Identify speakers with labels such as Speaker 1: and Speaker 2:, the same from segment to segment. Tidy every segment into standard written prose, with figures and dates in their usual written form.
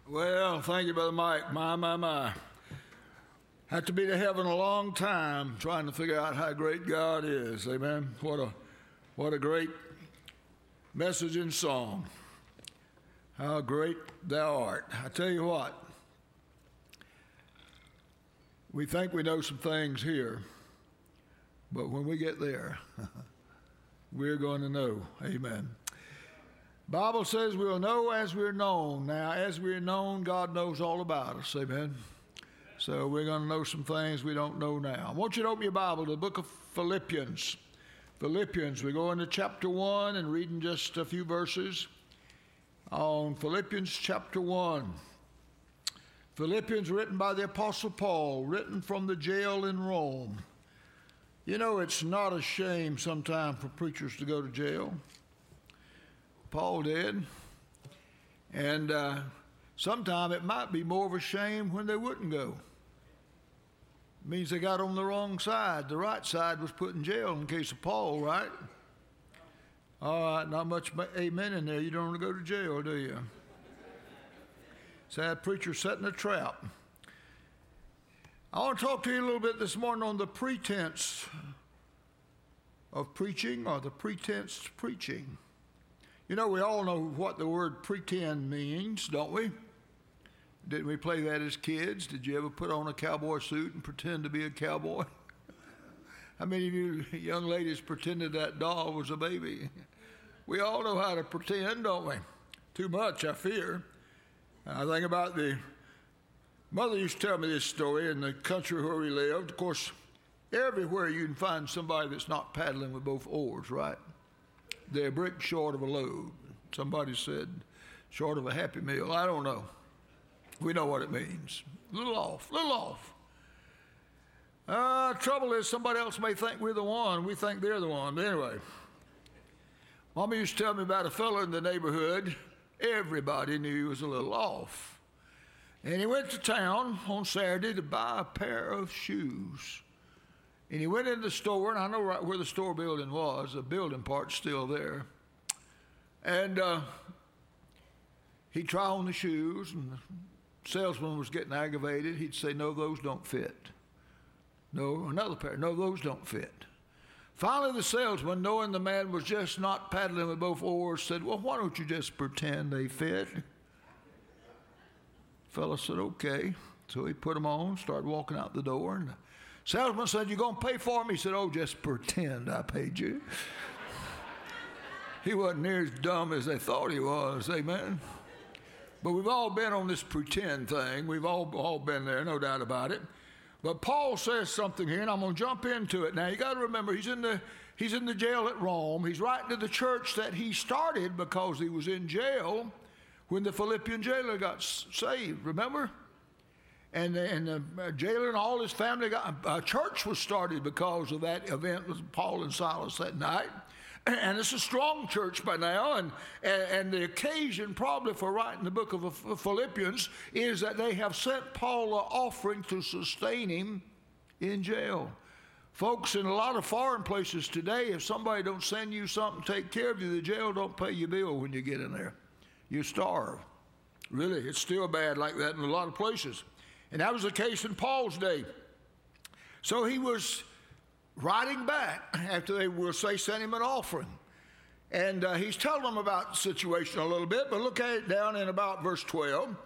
Speaker 1: Well, thank you, Brother Mike. My. Had to be to heaven a long time trying to figure out how great God is. Amen. What a great message and song. How great thou art. I tell you what, we think we know some things here, but when we get there, we're going to know. Amen. Bible says we'll know as we're known. Now, as we're known, God knows all about us. Amen. So we're going to know some things we don't know now. I want you to open your Bible to the book of Philippians. Philippians, we go into chapter 1 and reading just a few verses on Philippians chapter 1. Philippians written by the Apostle Paul, written from the jail in Rome. You know, it's not a shame sometimes for preachers to go to jail. Paul did. And sometimes it might be more of a shame when they wouldn't go. It means they got on the wrong side. The right side was put in jail in case of Paul, right? All right, not much amen in there. You don't want to go to jail, do you? Sad preacher setting a trap. I want to talk to you a little bit this morning on the pretense of preaching or the pretense preaching. You know, we all know what the word pretend means, don't we? Didn't we play that as kids? Did you ever put on a cowboy suit and pretend to be a cowboy? How many of you young ladies pretended that doll was a baby? We all know how to pretend, don't we? Too much, I fear. I think about mother used to tell me this story in the country where we lived. Of course, everywhere you can find somebody that's not paddling with both oars, right? They're a brick short of a load. Somebody said, short of a Happy Meal. I don't know. We know what it means. A little off. Trouble is, somebody else may think we're the one. We think they're the one. But anyway, Mama used to tell me about a fellow in the neighborhood. Everybody knew he was a little off. And he went to town on Saturday to buy a pair of shoes. And he went in the store, and I know right where the store building was. The building part's still there. And he'd try on the shoes, and the salesman was getting aggravated. He'd say, no, those don't fit. No, another pair. No, those don't fit. Finally, the salesman, knowing the man was just not paddling with both oars, said, well, why don't you just pretend they fit? The fellow said, okay. So he put them on, started walking out the door, and the salesman said, you going to pay for them? He said, oh, just pretend I paid you. He wasn't near as dumb as they thought he was, amen? But we've all been on this pretend thing. We've all been there, no doubt about it. But Paul says something here, and I'm going to jump into it. Now, you got to remember, he's in the jail at Rome. He's writing to the church that he started because he was in jail when the Philippian jailer got saved, remember? And the jailer and all his family a church was started because of that event with Paul and Silas that night. And it's a strong church by now. And the occasion probably for writing the book of Philippians is that they have sent Paul an offering to sustain him in jail. Folks, in a lot of foreign places today, if somebody don't send you something to take care of you, the jail don't pay your bill when you get in there. You starve. Really, it's still bad like that in a lot of places. And that was the case in Paul's day. So he was writing back after they will say sent him an offering. And he's telling them about the situation a little bit, but look at it down in about verse 12.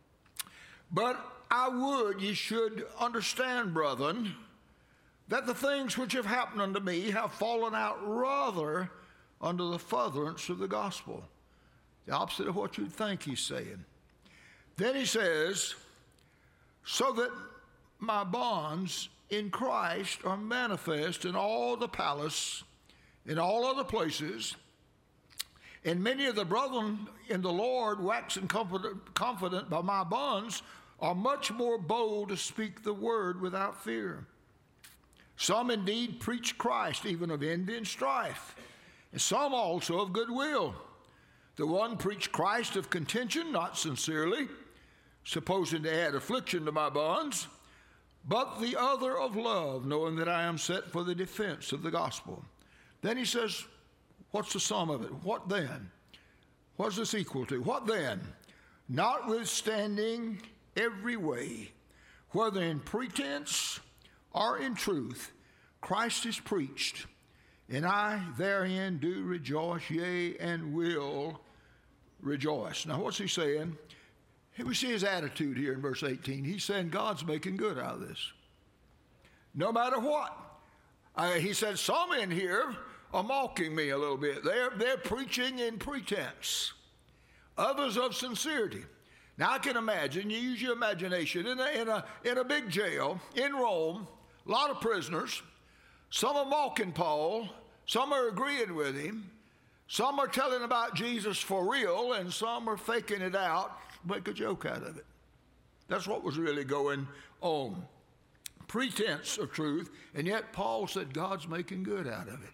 Speaker 1: But I would ye should understand, brethren, that the things which have happened unto me have fallen out rather under the furtherance of the gospel. The opposite of what you'd think he's saying. Then he says, so that my bonds in Christ are manifest in all the palace, in all other places, and many of the brethren in the Lord, waxing confident by my bonds, are much more bold to speak the word without fear. Some indeed preach Christ, even of envy and strife, and some also of goodwill. The one preached Christ of contention, not sincerely, supposing to add affliction to my bonds, but the other of love, knowing that I am set for the defense of the gospel. Then he says, what's the sum of it? What then? What's this equal to? What then? notwithstanding every way, whether in pretense or in truth, Christ is preached, and I therein do rejoice, yea, and will rejoice. Now, what's he saying? We see his attitude here in verse 18. He's saying God's making good out of this. No matter what. He said, some in here are mocking me a little bit. They're preaching in pretense. Others of sincerity. Now, I can imagine, you use your imagination, in a big jail in Rome, a lot of prisoners. Some are mocking Paul. Some are agreeing with him. Some are telling about Jesus for real, and some are faking it out, make a joke out of it. That's what was really going on. Pretense of truth, and yet Paul said God's making good out of it.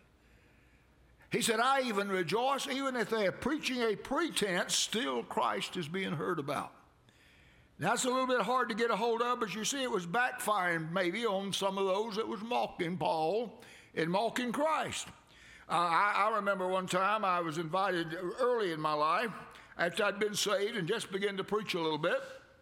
Speaker 1: He said, I even rejoice, even if they are preaching a pretense, still Christ is being heard about. That's a little bit hard to get a hold of, but you see it was backfiring maybe on some of those that was mocking Paul and mocking Christ. I remember one time I was invited early in my life, after I'd been saved and just began to preach a little bit.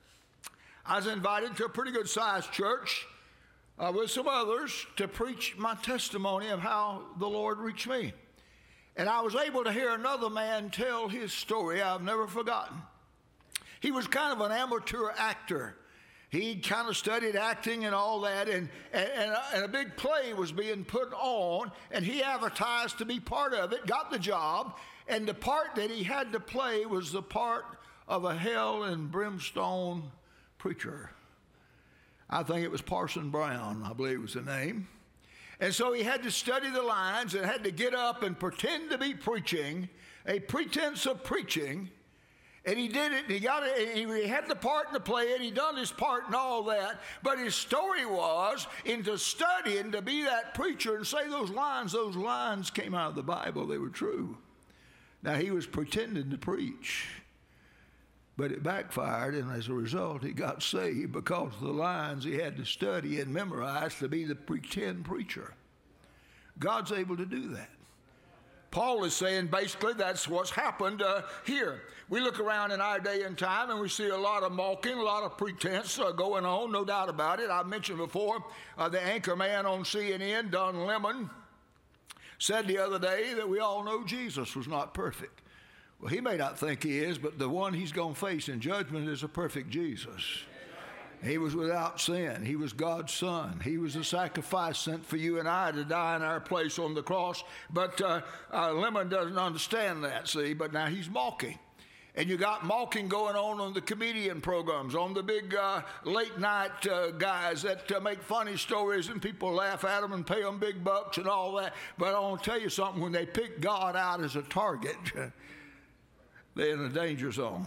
Speaker 1: I was invited to a pretty good sized church with some others to preach my testimony of how the Lord reached me. And I was able to hear another man tell his story I've never forgotten. He was kind of an amateur actor. He kind of studied acting and all that, and a big play was being put on, and he advertised to be part of it, got the job, and the part that he had to play was the part of a hell and brimstone preacher. I think it was Parson Brown, I believe was the name. And so he had to study the lines and had to get up and pretend to be preaching, a pretense of preaching. And he did it, and he got it, and he had the part in the play, and he done his part and all that. But his story was into studying to be that preacher and say those lines came out of the Bible. They were true. Now, he was pretending to preach, but it backfired, and as a result, he got saved because of the lines he had to study and memorize to be the pretend preacher. God's able to do that. Paul is saying basically that's what's happened here. We look around in our day and time and we see a lot of mocking, a lot of pretense going on, no doubt about it. I mentioned before the anchor man on CNN, Don Lemon, said the other day that we all know Jesus was not perfect. Well, he may not think he is, but the one he's going to face in judgment is a perfect Jesus. He was without sin. He was God's son. He was a sacrifice sent for you and I to die in our place on the cross. But Lemon doesn't understand that, see, but now he's mocking. And you got mocking going on the comedian programs, on the big late night guys that make funny stories and people laugh at them and pay them big bucks and all that. But I want to tell you something, when they pick God out as a target, they're in a danger zone.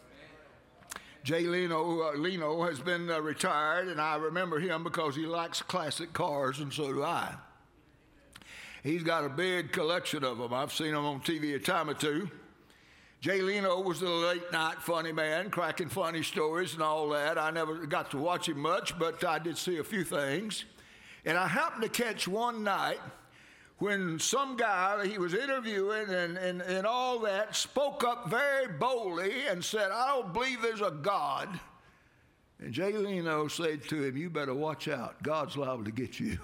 Speaker 1: Jay Leno has been retired, and I remember him because he likes classic cars, and so do I. He's got a big collection of them. I've seen them on TV a time or two. Jay Leno was the late-night funny man, cracking funny stories and all that. I never got to watch him much, but I did see a few things. And I happened to catch one night when some guy he was interviewing and all that spoke up very boldly and said, I don't believe there's a God. And Jay Leno said to him, you better watch out. God's liable to get you.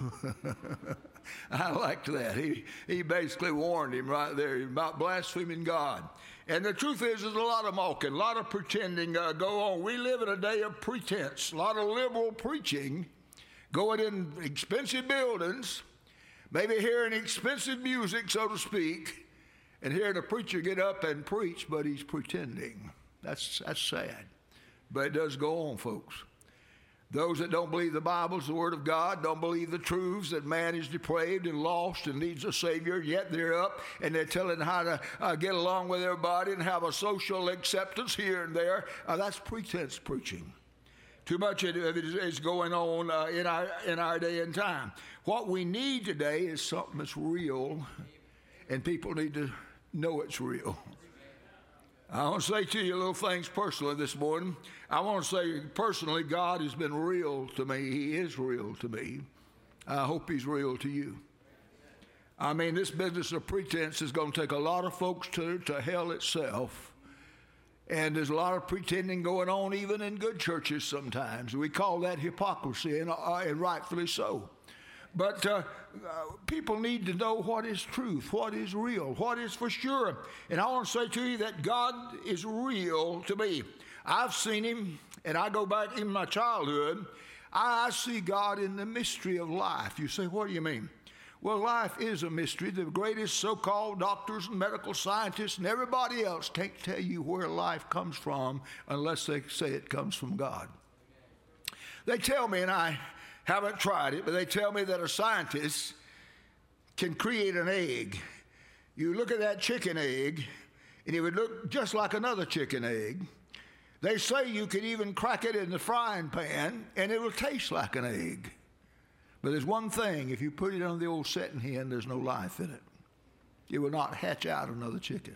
Speaker 1: I liked that. He basically warned him right there about blaspheming God. And the truth is, there's a lot of mocking, a lot of pretending go on. We live in a day of pretense, a lot of liberal preaching, going in expensive buildings, maybe hearing expensive music, so to speak, and hearing a preacher get up and preach, but he's pretending. That's sad. But it does go on, folks. Those that don't believe the Bible is the Word of God, don't believe the truths that man is depraved and lost and needs a Savior, yet they're up and they're telling how to get along with everybody and have a social acceptance here and there. That's pretense preaching. Too much of it is going on in our day and time. What we need today is something that's real, and people need to know it's real. I want to say to you little things personally this morning. I want to say personally, God has been real to me. He is real to me. I hope he's real to you. I mean, this business of pretense is going to take a lot of folks to hell itself. And there's a lot of pretending going on even in good churches sometimes. We call that hypocrisy, and rightfully so. But people need to know what is truth, what is real, what is for sure. And I want to say to you that God is real to me. I've seen him, and I go back in my childhood. I see God in the mystery of life. You say, what do you mean? Well, life is a mystery. The greatest so-called doctors and medical scientists and everybody else can't tell you where life comes from unless they say it comes from God. They tell me, and I haven't tried it, but they tell me that a scientist can create an egg. You look at that chicken egg, and it would look just like another chicken egg. They say you could even crack it in the frying pan, and it will taste like an egg. But there's one thing, if you put it on the old setting hen, there's no life in it. It will not hatch out another chicken.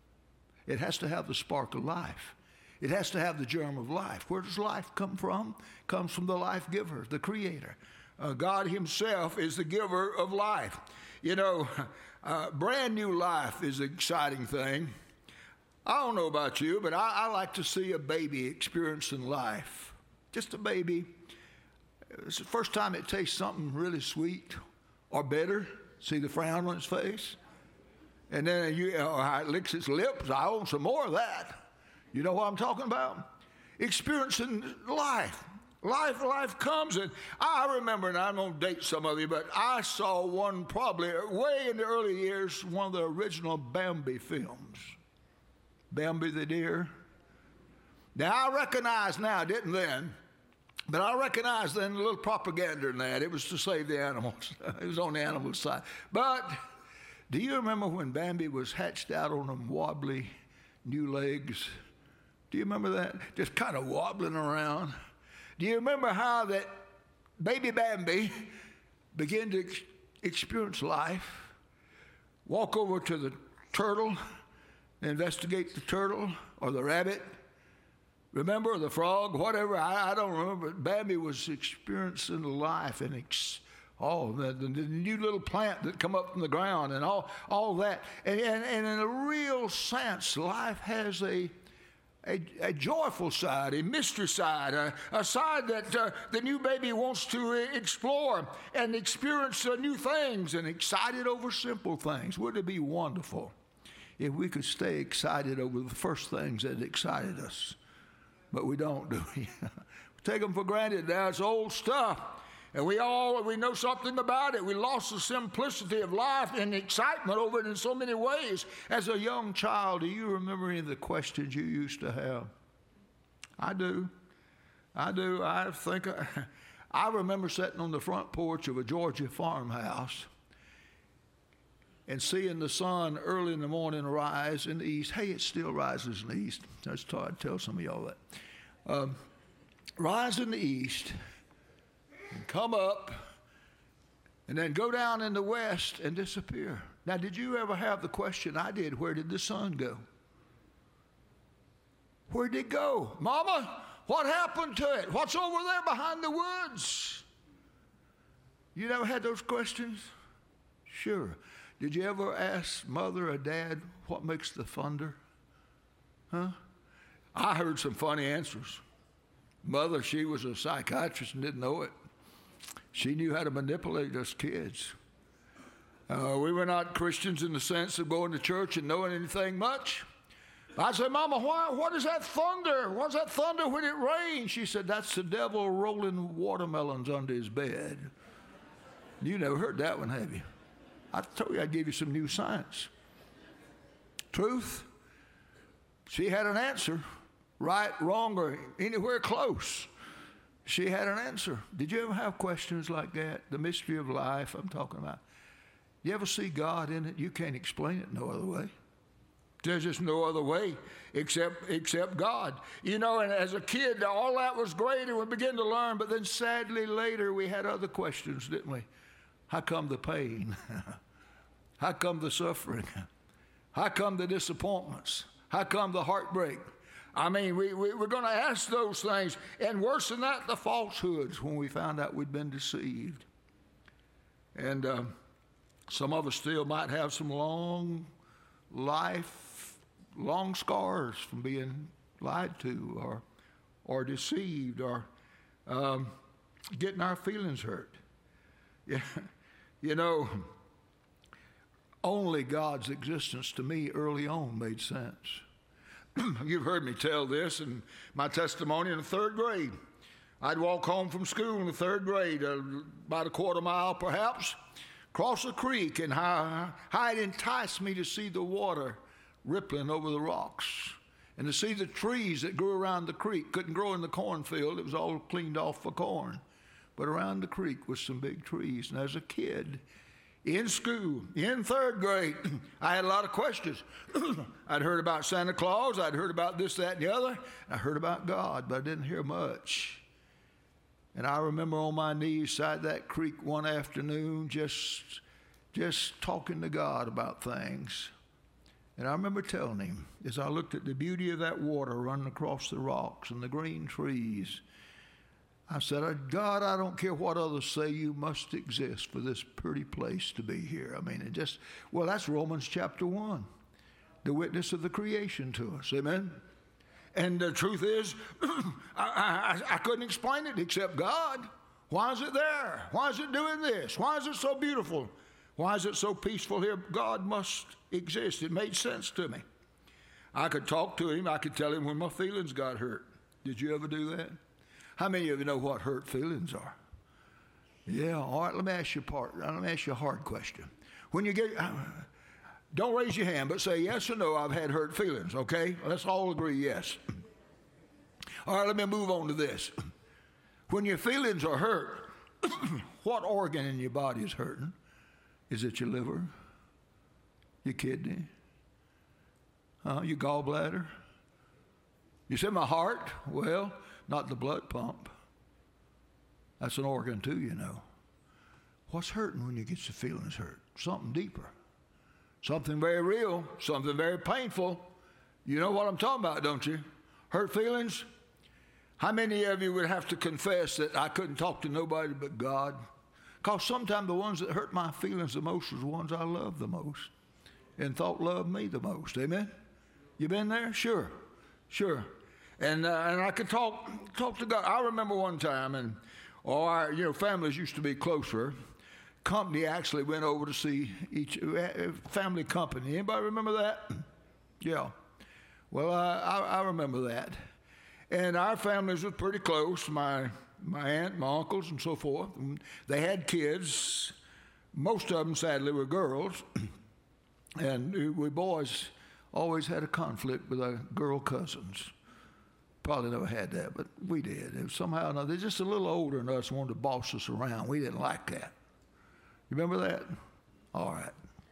Speaker 1: It has to have the spark of life. It has to have the germ of life. Where does life come from? It comes from the life giver, the creator. God himself is the giver of life. You know, brand new life is an exciting thing. I don't know about you, but I like to see a baby experiencing life. Just a baby. It's the first time it tastes something really sweet or bitter. See the frown on its face? And then it licks its lips. I want some more of that. You know what I'm talking about? Experiencing life. Life comes. And I remember, and I'm going to date some of you, but I saw one probably way in the early years, one of the original Bambi films. Bambi the deer. Now, I recognize now, didn't then, but I recognize then a little propaganda in that. It was to save the animals. It was on the animal side. But do you remember when Bambi was hatched out on them wobbly new legs? Do you remember that? Just kind of wobbling around. Do you remember how that baby Bambi began to experience life? Walk over to the turtle, investigate the turtle or the rabbit. Remember, the frog, whatever, I don't remember. Bambi was experiencing life and the new little plant that come up from the ground and all that. And in a real sense, life has a joyful side, a mystery side, a side that the new baby wants to explore and experience new things and excited over simple things. Wouldn't it be wonderful if we could stay excited over the first things that excited us? But we don't, do we? We take them for granted now. It's old stuff. And we know something about it. We lost the simplicity of life and the excitement over it in so many ways. As a young child, do you remember any of the questions you used to have? I do. I remember sitting on the front porch of a Georgia farmhouse and seeing the sun early in the morning rise in the east. Hey, it still rises in the east. I'd tell some of y'all that. Rise in the east and come up and then go down in the west and disappear. Now, did you ever have the question I did, where did the sun go? Where did it go? Mama, what happened to it? What's over there behind the woods? You never had those questions? Sure. Did you ever ask mother or dad what makes the thunder? Huh? I heard some funny answers. Mother, she was a psychiatrist and didn't know it. She knew how to manipulate us kids. We were not Christians in the sense of going to church and knowing anything much. I said, Mama, what is that thunder? What's that thunder when it rains? She said, that's the devil rolling watermelons under his bed. You never heard that one, have you? I told you I'd give you some new science. Truth, she had an answer. Right, wrong, or anywhere close. She had an answer. Did you ever have questions like that? The mystery of life I'm talking about. You ever see God in it? You can't explain it no other way. There's just no other way except God. You know, and as a kid, all that was great, and we began to learn, but then sadly later we had other questions, didn't we? How come the pain? How come the suffering? How come the disappointments? How come the heartbreak? I mean, we're going to ask those things. And worse than that, the falsehoods when we found out we'd been deceived. And some of us still might have some long scars from being lied to or deceived or getting our feelings hurt. Yeah, you know, only God's existence to me early on made sense. You've heard me tell this in my testimony in the third grade. I'd walk home from school in the third grade, about a quarter mile perhaps, cross a creek, and how it enticed me to see the water rippling over the rocks and to see the trees that grew around the creek. Couldn't grow in the cornfield. It was all cleaned off for corn. But around the creek was some big trees. And as a kid, in school, in third grade, I had a lot of questions. I'd heard about Santa Claus. I'd heard about this, that, and the other. I heard about God, but I didn't hear much. And I remember on my knees beside that creek one afternoon just talking to God about things. And I remember telling him, as I looked at the beauty of that water running across the rocks and the green trees, I said, God, I don't care what others say, you must exist for this pretty place to be here. I mean, that's Romans chapter 1, the witness of the creation to us. Amen? And the truth is, I couldn't explain it except God. Why is it there? Why is it doing this? Why is it so beautiful? Why is it so peaceful here? God must exist. It made sense to me. I could talk to him. I could tell him when my feelings got hurt. Did you ever do that? How many of you know what hurt feelings are? Yeah, all right, let me ask you a hard question. When you get, don't raise your hand, but say yes or no, I've had hurt feelings, okay? Let's all agree yes. All right, let me move on to this. When your feelings are hurt, what organ in your body is hurting? Is it your liver, your kidney, your gallbladder? You say my heart? Well, not the blood pump. That's an organ too, you know. What's hurting when you get your feelings hurt? Something deeper. Something very real. Something very painful. You know what I'm talking about, don't you? Hurt feelings? How many of you would have to confess that I couldn't talk to nobody but God? Because sometimes the ones that hurt my feelings the most are the ones I love the most and thought loved me the most. Amen? You been there? Sure. And I could talk to God. I remember one time, and our families used to be closer. Company actually went over to see each family company. Anybody remember that? Yeah. Well, I remember that. And our families were pretty close. My aunt, my uncles, and so forth. And they had kids. Most of them, sadly, were girls. And we boys always had a conflict with our girl cousins. Probably never had that, but we did. It was somehow or another, they're just a little older than us, wanted to boss us around. We didn't like that. You remember that? All right.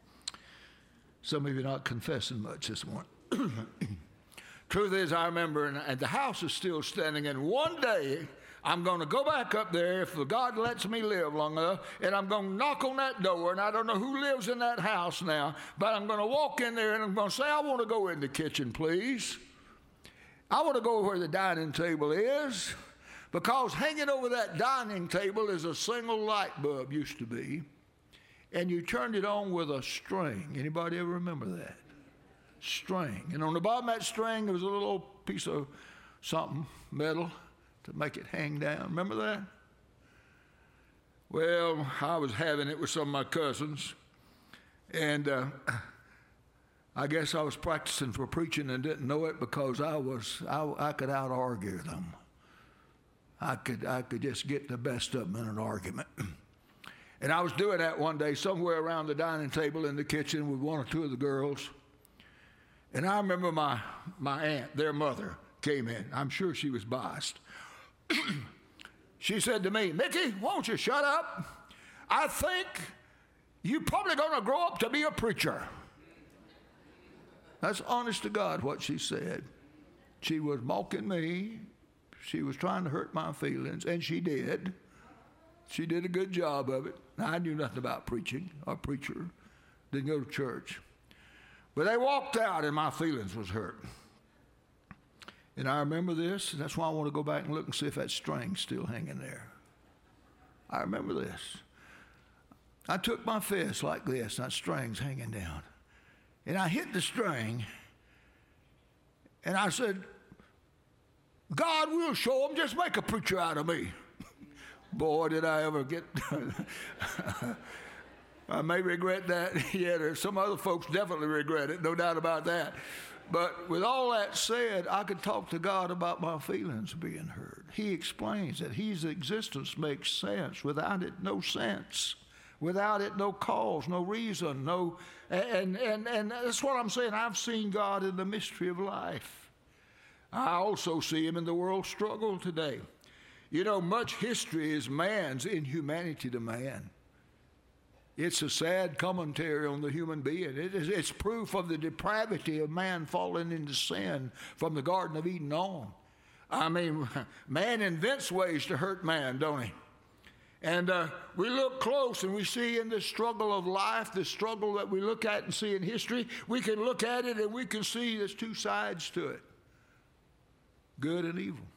Speaker 1: Some of you are not confessing much this morning. Truth is, I remember, and the house is still standing, and one day I'm going to go back up there if God lets me live long enough, and I'm going to knock on that door, and I don't know who lives in that house now, but I'm going to walk in there and I'm going to say, I want to go in the kitchen, please. I want to go where the dining table is, because hanging over that dining table is a single light bulb, used to be, and you turned it on with a string. Anybody ever remember that? String. And on the bottom of that string, there was a little piece of something, metal, to make it hang down. Remember that? Well, I was having it with some of my cousins, and I guess I was practicing for preaching and didn't know it, because I could out-argue them. I could just get the best of them in an argument. And I was doing that one day somewhere around the dining table in the kitchen with one or two of the girls. And I remember my aunt, their mother, came in. I'm sure she was biased. She said to me, Mickey, won't you shut up? I think you're probably going to grow up to be a preacher. That's honest to God what she said. She was mocking me. She was trying to hurt my feelings, and she did. She did a good job of it. I knew nothing about preaching or preacher. Didn't go to church. But they walked out, and my feelings was hurt. And I remember this, and that's why I want to go back and look and see if that string's still hanging there. I remember this. I took my fist like this, and that string's hanging down. And I hit the string, and I said, God will show them. Just make a preacher out of me. Boy, did I ever get... I may regret that yet, or some other folks definitely regret it, no doubt about that. But with all that said, I could talk to God about my feelings being hurt. He explains that His existence makes sense. Without it, no sense. Without it, no cause, no reason, no... And that's what I'm saying. I've seen God in the mystery of life. I also see Him in the world struggle today. You know, much history is man's inhumanity to man. It's a sad commentary on the human being. It's proof of the depravity of man falling into sin from the Garden of Eden on. I mean, man invents ways to hurt man, don't he? And we look close and we see in the struggle of life, the struggle that we look at and see in history, we can look at it and we can see there's two sides to it. Good and evil.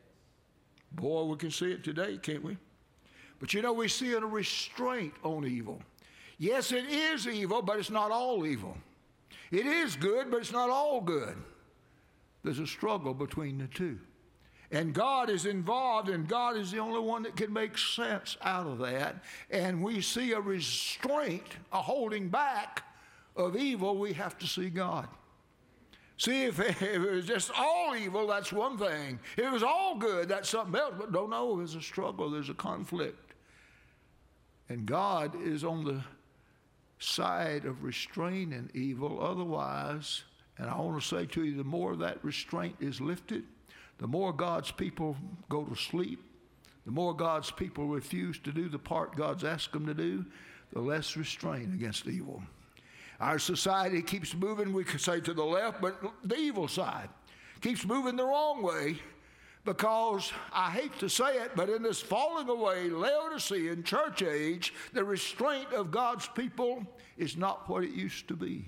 Speaker 1: Boy, we can see it today, can't we? But you know, we see a restraint on evil. Yes, it is evil, but it's not all evil. It is good, but it's not all good. There's a struggle between the two. And God is involved, and God is the only one that can make sense out of that. And we see a restraint, a holding back of evil. We have to see God. See, if it was just all evil, that's one thing. If it was all good, that's something else. But don't know, there's a struggle, there's a conflict. And God is on the side of restraining evil. Otherwise, and I want to say to you, the more that restraint is lifted, the more God's people go to sleep, the more God's people refuse to do the part God's asked them to do, the less restraint against evil. Our society keeps moving, we could say to the left, but the evil side keeps moving the wrong way because, I hate to say it, but in this falling away, Laodicean church age, the restraint of God's people is not what it used to be.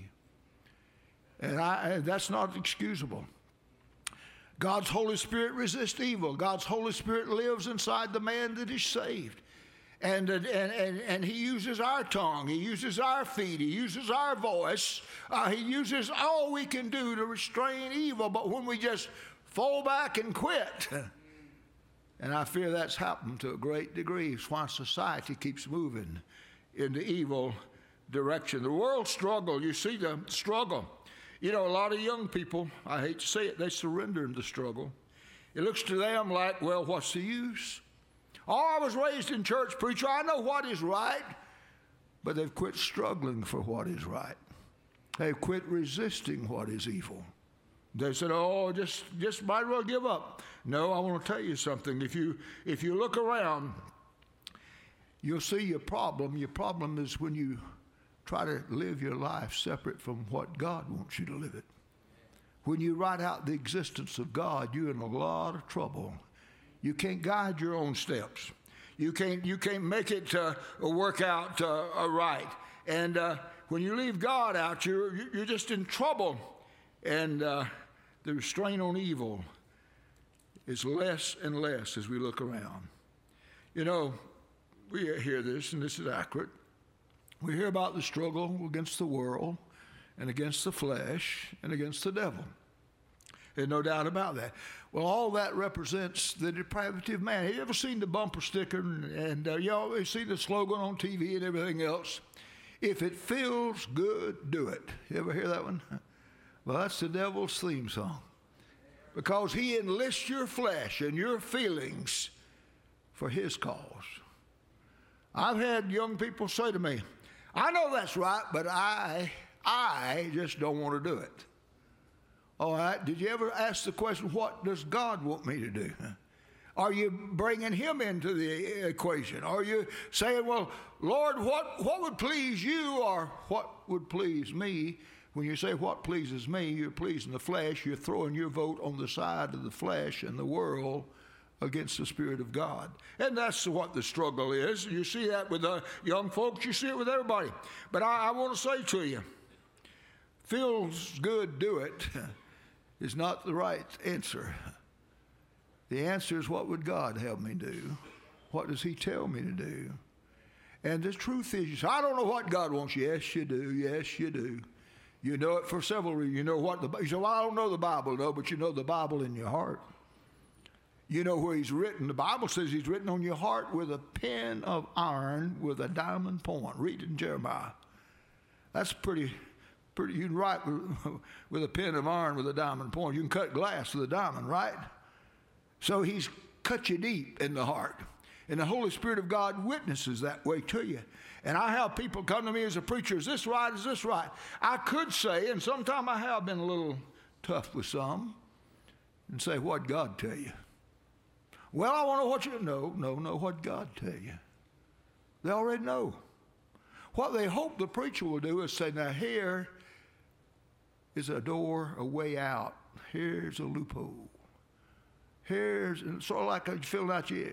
Speaker 1: And that's not excusable. God's Holy Spirit resists evil. God's Holy Spirit lives inside the man that is saved. And He uses our tongue. He uses our feet. He uses our voice. He uses all we can do to restrain evil. But when we just fall back and quit, and I fear that's happened to a great degree, it's why society keeps moving in the evil direction. The world struggle, you see the struggle. You know, a lot of young people, I hate to say it, they surrender in the struggle. It looks to them like, well, what's the use? Oh, I was raised in church, preacher. I know what is right. But they've quit struggling for what is right. They've quit resisting what is evil. They said, oh, just might as well give up. No, I want to tell you something. If you look around, you'll see your problem. Your problem is when you try to live your life separate from what God wants you to live it. When you write out the existence of God, you're in a lot of trouble. You can't guide your own steps. You can't make it work out right. And when you leave God out, you're just in trouble. And the restraint on evil is less and less as we look around. You know, we hear this, and this is accurate. We hear about the struggle against the world and against the flesh and against the devil. There's no doubt about that. Well, all that represents the depravity of man. Have you ever seen the bumper sticker and you always see the slogan on TV and everything else? If it feels good, do it. You ever hear that one? Well, that's the devil's theme song. Because he enlists your flesh and your feelings for his cause. I've had young people say to me, I know that's right, but I just don't want to do it. All right, did you ever ask the question, what does God want me to do? Are you bringing him into the equation? Are you saying, well, Lord, what would please you or what would please me? When you say what pleases me, you're pleasing the flesh. You're throwing your vote on the side of the flesh and the world against the Spirit of God. And that's what the struggle is. You see that with the young folks. You see it with everybody. But I want to say to you, feels good, do it, is not the right answer. The answer is, what would God help me do? What does he tell me to do? And the truth is, you say, I don't know what God wants. Yes, you do. Yes, you do. You know it for several reasons. You know what you say, well, I don't know the Bible, no, but you know the Bible in your heart. You know where he's written. The Bible says he's written on your heart with a pen of iron with a diamond point. Read it in Jeremiah. That's pretty. You can write with a pen of iron with a diamond point. You can cut glass with a diamond, right? So he's cut you deep in the heart. And the Holy Spirit of God witnesses that way to you. And I have people come to me as a preacher, is this right, is this right? I could say, and sometimes I have been a little tough with some, and say, what'd God tell you? Well, I want to know what you know. No, what'd God tell you? They already know. What they hope the preacher will do is say, now here is a door, a way out. Here's a loophole. Here's sort of like filling out your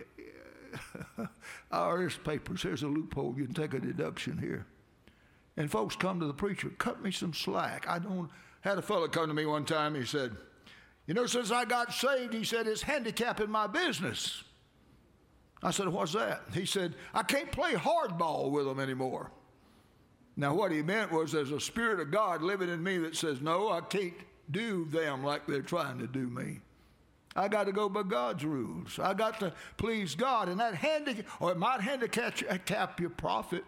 Speaker 1: IRS papers. Here's a loophole. You can take a deduction here. And folks come to the preacher, cut me some slack. Had a fellow come to me one time. He said, you know, since I got saved, he said, it's handicapping my business. I said, what's that? He said, I can't play hardball with them anymore. Now, what he meant was there's a Spirit of God living in me that says, no, I can't do them like they're trying to do me. I got to go by God's rules. I got to please God. And that it might handicap your profit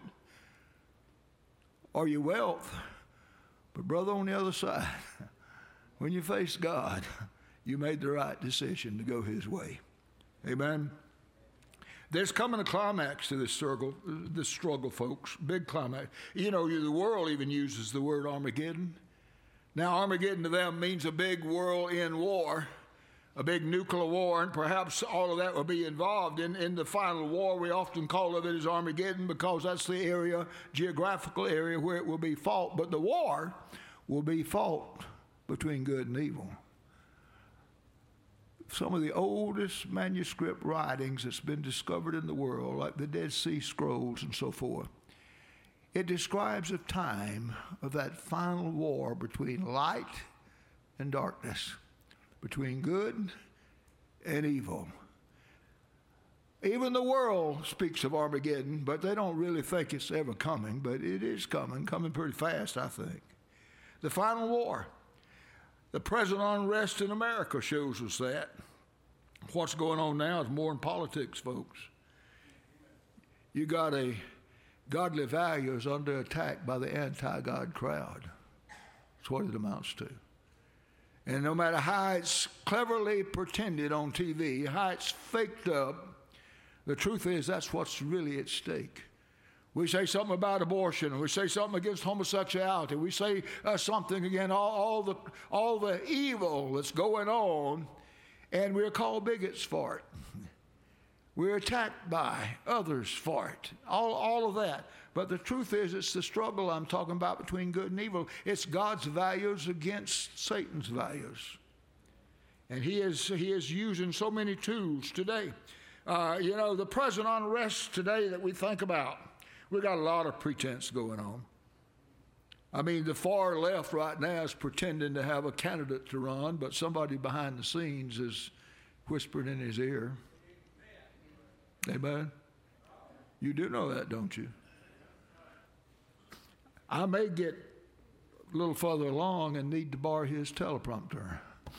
Speaker 1: or your wealth. But brother, on the other side, when you face God, you made the right decision to go his way. Amen. There's coming a climax to this struggle, folks. Big climax. You know, the world even uses the word Armageddon. Now, Armageddon to them means a big world-end war, a big nuclear war, and perhaps all of that will be involved in the final war. We often call of it as Armageddon because that's the geographical area where it will be fought. But the war will be fought between good and evil. Some of the oldest manuscript writings that's been discovered in the world, like the Dead Sea Scrolls and so forth, it describes a time of that final war between light and darkness, between good and evil. Even the world speaks of Armageddon, but they don't really think it's ever coming, but it is coming pretty fast, I think. The final war. The present unrest in America shows us that. What's going on now is more in politics, folks. You got a godly values under attack by the anti-God crowd. That's what it amounts to. And no matter how it's cleverly pretended on TV, how it's faked up, the truth is that's what's really at stake. We say something about abortion. We say something against homosexuality. We say something against all the evil that's going on, and we're called bigots for it. We're attacked by others for it. All of that. But the truth is, it's the struggle I'm talking about between good and evil. It's God's values against Satan's values, and He is using so many tools today. The present unrest today that we think about. We got a lot of pretense going on. I mean, the far left right now is pretending to have a candidate to run, but somebody behind the scenes is whispering in his ear. Amen? You do know that, don't you? I may get a little further along and need to borrow his teleprompter.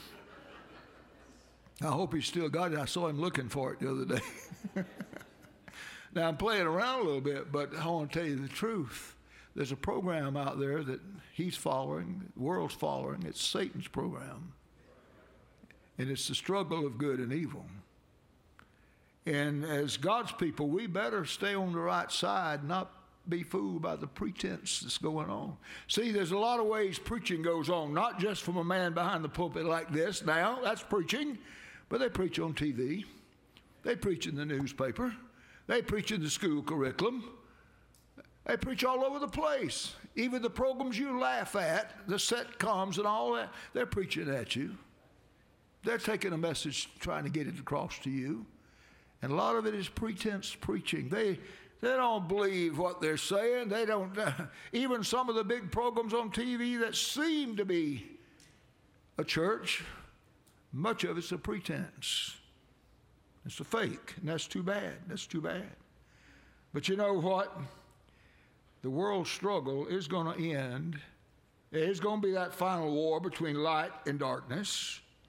Speaker 1: I hope he's still got it. I saw him looking for it the other day. Now, I'm playing around a little bit, but I want to tell you the truth. There's a program out there that he's following, the world's following. It's Satan's program. And it's the struggle of good and evil. And as God's people, we better stay on the right side, not be fooled by the pretense that's going on. See, there's a lot of ways preaching goes on, not just from a man behind the pulpit like this. Now, that's preaching, but they preach on TV. They preach in the newspaper. They preach in the school curriculum. They preach all over the place. Even the programs you laugh at, the sitcoms and all that, they're preaching at you. They're taking a message, trying to get it across to you. And a lot of it is pretense preaching. They don't believe what they're saying. They don't. Even some of the big programs on TV that seem to be a church, much of it's a pretense. It's a fake, and that's too bad. That's too bad. But you know what? The world struggle is going to end. It's going to be that final war between light and darkness.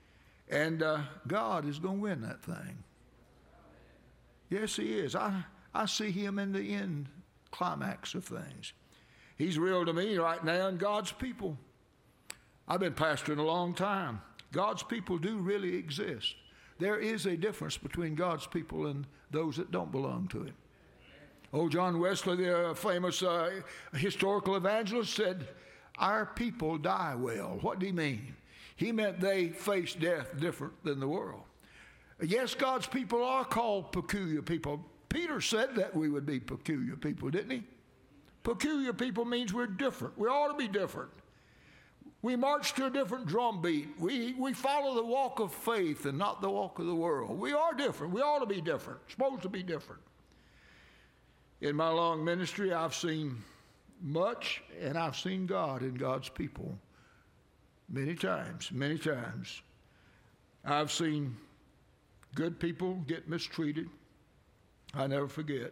Speaker 1: And God is going to win that thing. Yes, he is. I see him in the end climax of things. He's real to me right now in God's people. I've been pastoring a long time. God's people do really exist. There is a difference between God's people and those that don't belong to him. Oh, John Wesley, the famous historical evangelist, said, our people die well. What did he mean? He meant they face death different than the world. Yes, God's people are called peculiar people. Peter said that we would be peculiar people, didn't he? Peculiar people means we're different. We ought to be different. We march to a different drum beat. We follow the walk of faith and not the walk of the world. We are different. We ought to be different. Supposed to be different. In my long ministry, I've seen much, and I've seen God in God's people many times, many times. I've seen good people get mistreated. I never forget.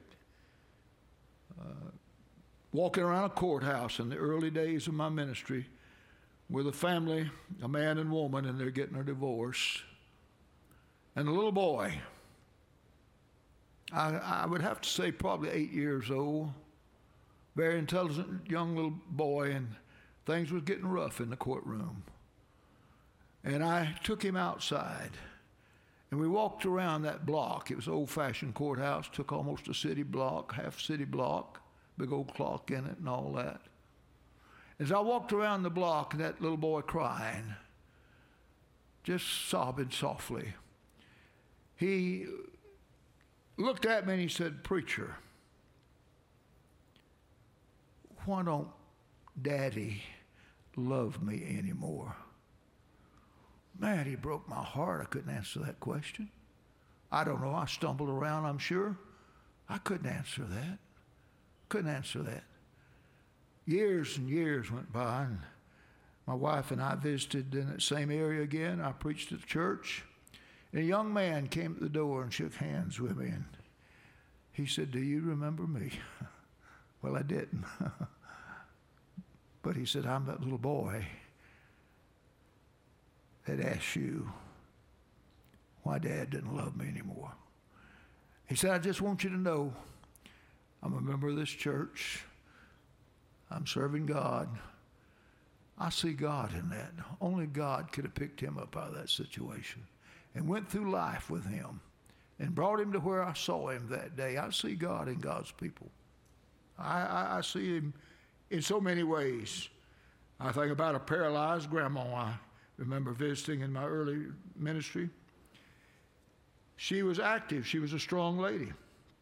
Speaker 1: Walking around a courthouse in the early days of my ministry with a family, a man and woman, and they're getting a divorce. And a little boy, I would have to say probably 8 years old, very intelligent young little boy, and things was getting rough in the courtroom. And I took him outside, and we walked around that block. It was an old-fashioned courthouse, took almost a city block, half city block, big old clock in it and all that. As I walked around the block, that little boy crying, just sobbing softly, he looked at me and he said, "Preacher, why don't Daddy love me anymore?" Man, he broke my heart. I couldn't answer that question. I don't know. I stumbled around, I'm sure. I couldn't answer that. Couldn't answer that. Years and years went by, and my wife and I visited in that same area again. I preached at the church, and a young man came at the door and shook hands with me, and he said, "Do you remember me?" Well, I didn't. But he said, "I'm that little boy that asked you why Dad didn't love me anymore." He said, "I just want you to know I'm a member of this church. I'm serving God. I see God in that. Only God could have picked him up out of that situation and went through life with him and brought him to where I saw him that day. I see God in God's people. I see him in so many ways. I think about a paralyzed grandma I remember visiting in my early ministry. She was active. She was a strong lady.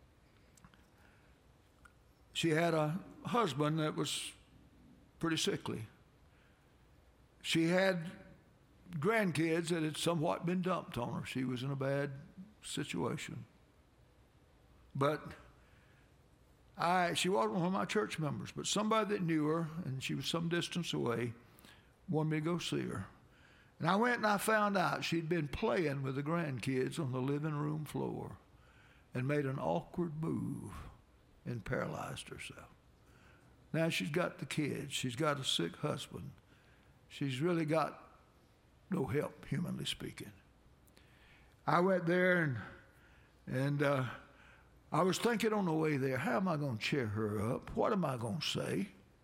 Speaker 1: She had a husband that was pretty sickly. She had grandkids that had somewhat been dumped on her. She was in a bad situation. But she wasn't one of my church members, but somebody that knew her, and she was some distance away, wanted me to go see her. And I went and I found out she'd been playing with the grandkids on the living room floor and made an awkward move and paralyzed herself. Now she's got the kids. She's got a sick husband. She's really got no help, humanly speaking. I went there and I was thinking on the way there, how am I going to cheer her up? What am I going to say?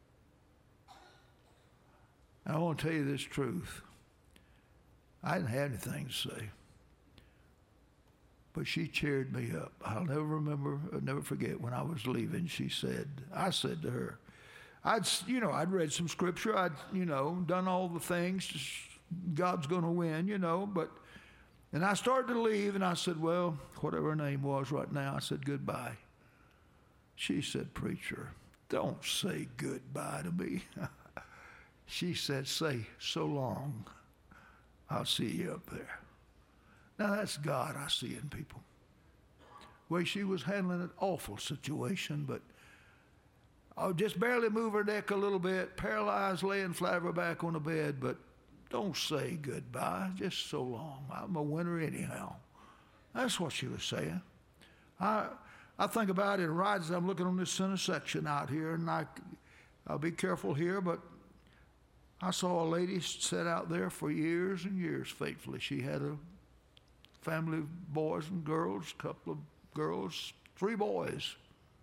Speaker 1: I want to tell you this truth. I didn't have anything to say. But she cheered me up. I'll never forget when I was leaving, I said to her, I'd read some scripture, I'd done all the things, just God's going to win, and I started to leave, and I said, well, whatever her name was right now, I said goodbye. She said, "Preacher, don't say goodbye to me." She said, "Say so long. I'll see you up there." Now that's God I see in people. Well, she was handling an awful situation, but I'll just barely move her neck a little bit, paralyzed, laying flat on her back on the bed, but don't say goodbye, just so long. I'm a winner anyhow. That's what she was saying. I think about it right as I'm looking on this center section out here, and I'll be careful here, but I saw a lady sit out there for years and years faithfully. She had a family of boys and girls, a couple of girls, 3 boys.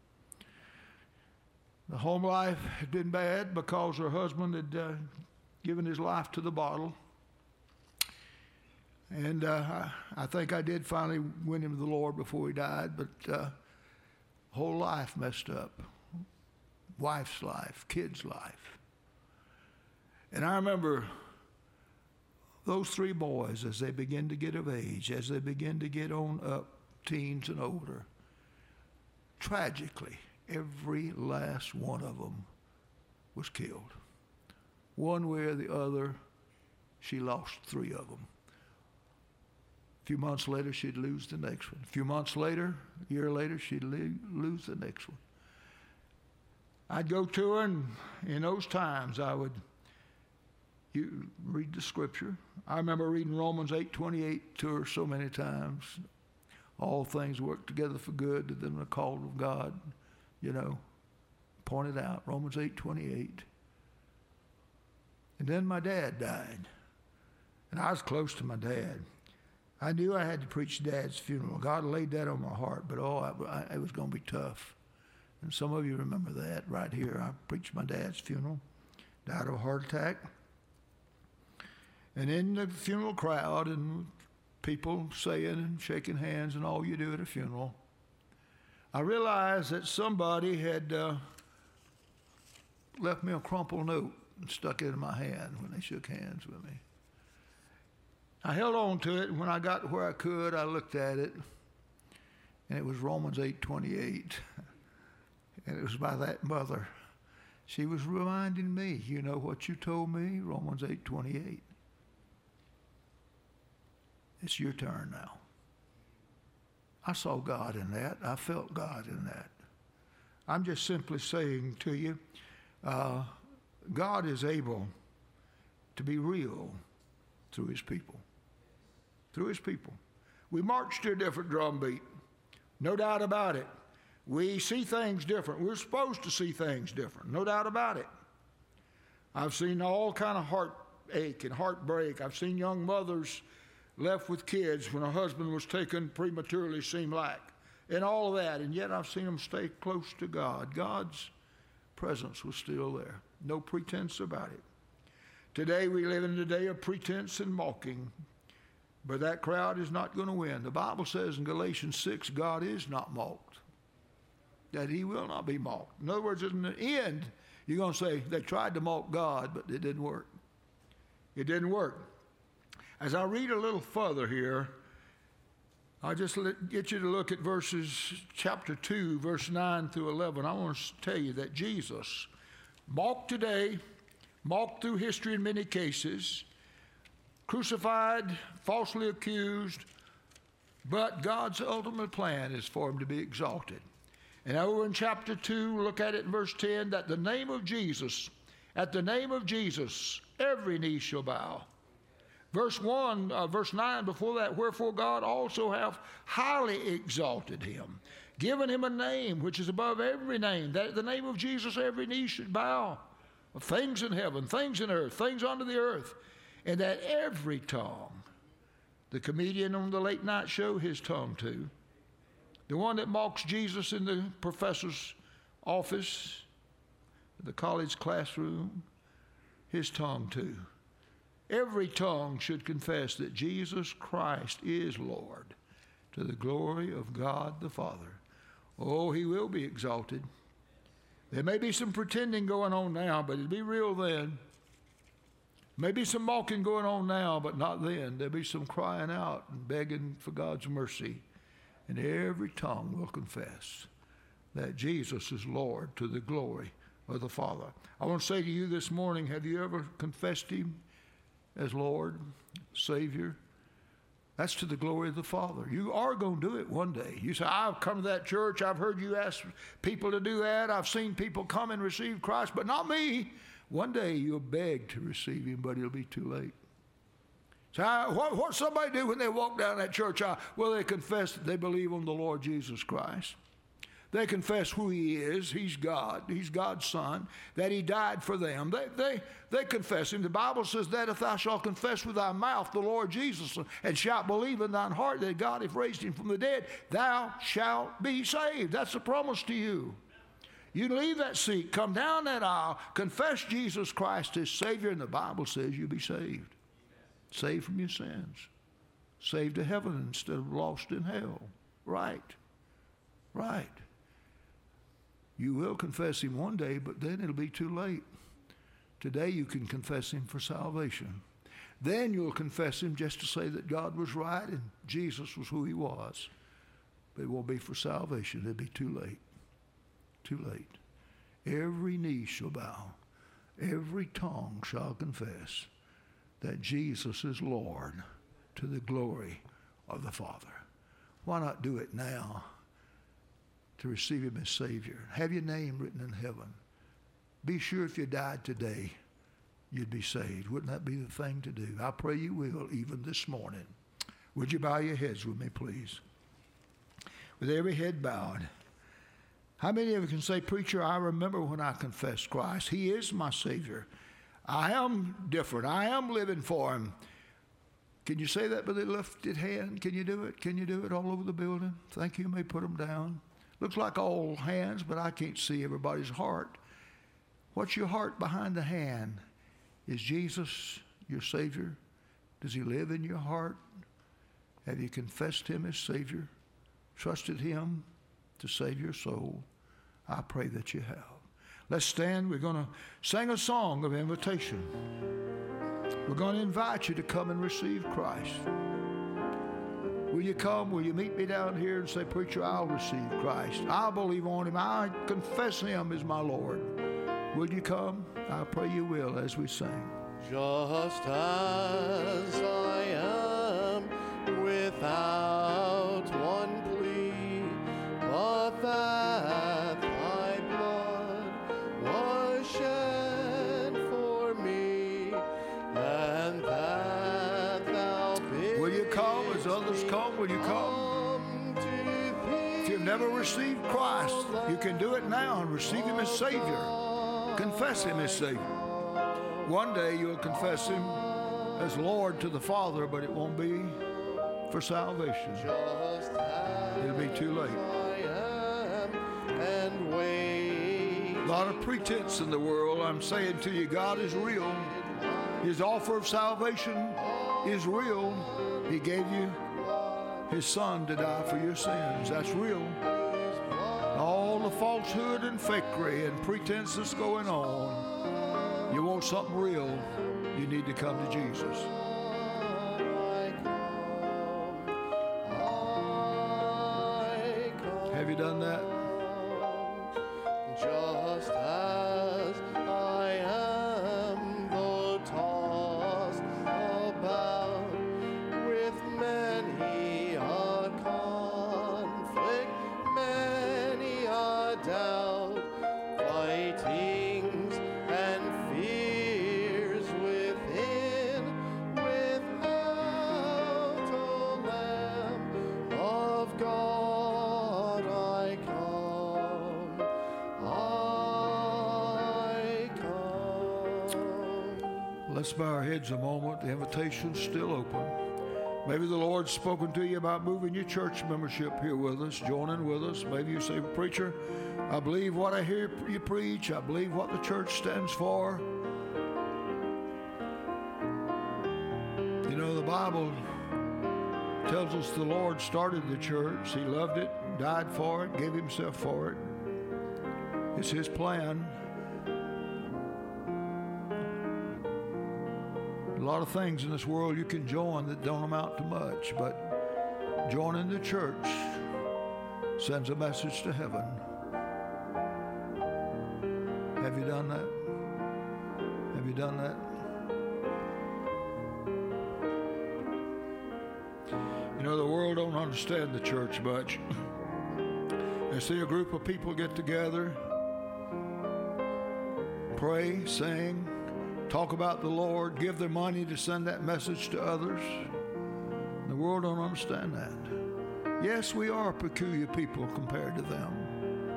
Speaker 1: The home life had been bad because her husband had given his life to the bottle. And I think I did finally win him to the Lord before he died, but whole life messed up. Wife's life, kids' life. And I remember those 3 boys, as they begin to get of age, as they begin to get on up, teens and older, tragically, every last one of them was killed. One way or the other, she lost 3 of them. A few months later, she'd lose the next one. A few months later, a year later, she'd lose the next one. I'd go to her, and in those times, I would read the scripture. I remember reading Romans 8:28 to her so many times. All things work together for good to them that are called of God. Pointed out, Romans 8:28. And then my dad died. And I was close to my dad. I knew I had to preach Dad's funeral. God laid that on my heart, but it was going to be tough. And some of you remember that right here. I preached my dad's funeral. Died of a heart attack. And in the funeral crowd and people saying and shaking hands and all you do at a funeral, I realized that somebody had left me a crumpled note and stuck it in my hand when they shook hands with me. I held on to it, and when I got where I could, I looked at it, and it was Romans 8:28, and it was by that mother. She was reminding me, you know what you told me, Romans 8:28. It's your turn now. I saw God in that. I felt God in that. I'm just simply saying to you, God is able to be real through his people. Through his people. We march to a different drum beat. No doubt about it. We see things different. We're supposed to see things different. No doubt about it. I've seen all kind of heartache and heartbreak. I've seen young mothers left with kids when a husband was taken prematurely, seemed like, and all of that. And yet I've seen them stay close to God. God's presence was still there. No pretense about it. Today we live in a day of pretense and mocking, but that crowd is not going to win. The Bible says in Galatians 6, God is not mocked, that he will not be mocked. In other words, in the end, you're going to say they tried to mock God, but it didn't work. It didn't work. As I read a little further here, I just get you to look at chapter 2, verse 9 through 11. I want to tell you that Jesus, mocked today, mocked through history in many cases, crucified, falsely accused, but God's ultimate plan is for him to be exalted. And over in chapter 2, look at it in verse 10, that at the name of Jesus, every knee shall bow. Verse 9 before that, wherefore God also hath highly exalted him, given him a name which is above every name, that at the name of Jesus every knee should bow, of things in heaven, things in earth, things under the earth, and that every tongue, the comedian on the late night show, his tongue too, the one that mocks Jesus in the professor's office, the college classroom, his tongue too. Every tongue should confess that Jesus Christ is Lord, to the glory of God the Father. Oh, he will be exalted. There may be some pretending going on now, but it'll be real then. Maybe some mocking going on now, but not then. There'll be some crying out and begging for God's mercy. And every tongue will confess that Jesus is Lord, to the glory of the Father. I want to say to you this morning, have you ever confessed him as Lord, Savior? That's to the glory of the Father. You are going to do it one day. You say, I've come to that church. I've heard you ask people to do that. I've seen people come and receive Christ, but not me. One day you'll beg to receive him, but it'll be too late. So what somebody do when they walk down that church aisle? Well, they confess that they believe on the Lord Jesus Christ. They confess who He is. He's God. He's God's Son. That He died for them. They confess Him. The Bible says that if thou shalt confess with thy mouth the Lord Jesus and shalt believe in thine heart that God hath raised Him from the dead, thou shalt be saved. That's a promise to you. You leave that seat, come down that aisle, confess Jesus Christ as Savior, and the Bible says you'll be saved. Saved from your sins. Saved to heaven instead of lost in hell. Right. Right. You will confess Him one day, but then it'll be too late. Today you can confess Him for salvation. Then you'll confess Him just to say that God was right and Jesus was who He was. But it won't be for salvation. It'll be too late. Too late. Every knee shall bow. Every tongue shall confess that Jesus is Lord to the glory of the Father. Why not do it now to receive Him as Savior? Have your name written in heaven. Be sure if you died today, you'd be saved. Wouldn't that be the thing to do? I pray you will, even this morning. Would you bow your heads with me, please? With every head bowed. How many of you can say, preacher, I remember when I confessed Christ. He is my Savior. I am different. I am living for Him. Can you say that with a lifted hand? Can you do it? Can you do it all over the building? Thank you. You may put them down. Looks like all hands, but I can't see everybody's heart. What's your heart behind the hand? Is Jesus your Savior? Does He live in your heart? Have you confessed Him as Savior? Trusted Him to save your soul? I pray that you have. Let's stand. We're going to sing a song of invitation. We're going to invite you to come and receive Christ. Will you come? Will you meet me down here and say, preacher, I'll receive Christ. I'll believe on Him. I confess Him as my Lord. Will you come? I pray you will as we sing.
Speaker 2: Just as I am without one plea, but that thy blood was shed for me, and that thou bidst.
Speaker 1: Will you come as others come? Will you come? If you've never received Christ, you can do it now and receive Him as Savior. Confess Him as Savior. One day you'll confess Him as Lord to the Father, but it won't be for salvation. It'll be too late. A lot of pretense in the world. I'm saying to you, God is real. His offer of salvation is real. He gave you His Son to die for your sins. That's real. All the falsehood and fakery and pretense that's going on, you want something real, you need to come to Jesus. Have you done that?
Speaker 2: Just as I am, though tossed about with many a conflict, many a doubt, fightings and fears within, without a Lamb of God I come, I come.
Speaker 1: Let's bow our heads a moment. The invitation's still open. Maybe the Lord's spoken to you about moving your church membership here with us, joining with us. Maybe you say, preacher, I believe what I hear you preach. I believe what the church stands for. You know, the Bible tells us the Lord started the church. He loved it, died for it, gave Himself for it. It's His plan. A lot of things in this world you can join that don't amount to much, but joining the church sends a message to heaven. Have you done that? Have you done that? You know, the world don't understand the church much. They see a group of people get together, pray, sing, talk about the Lord, give their money to send that message to others. The world don't understand that. Yes, we are a peculiar people compared to them.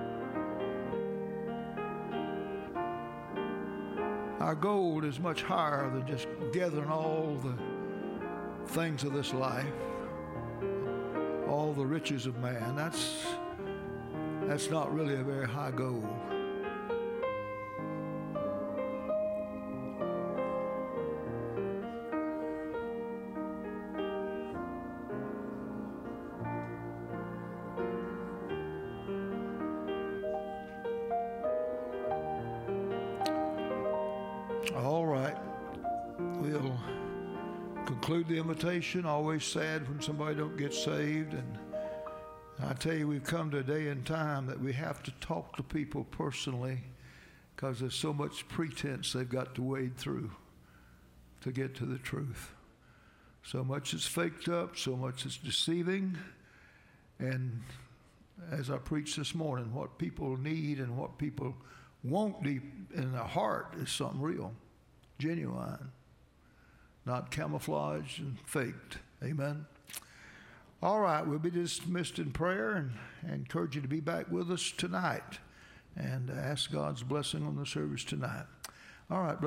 Speaker 1: Our goal is much higher than just gathering all the things of this life, all the riches of man. That's not really a very high goal. All right. We'll conclude the invitation. Always sad when somebody don't get saved. And I tell you, we've come to a day and time that we have to talk to people personally because there's so much pretense they've got to wade through to get to the truth. So much is faked up, so much is deceiving. And as I preached this morning, what people need and what people want deep in their heart is something real, genuine, not camouflaged and faked. Amen. All right, we'll be dismissed in prayer, and I encourage you to be back with us tonight and ask God's blessing on the service tonight. All right, brother.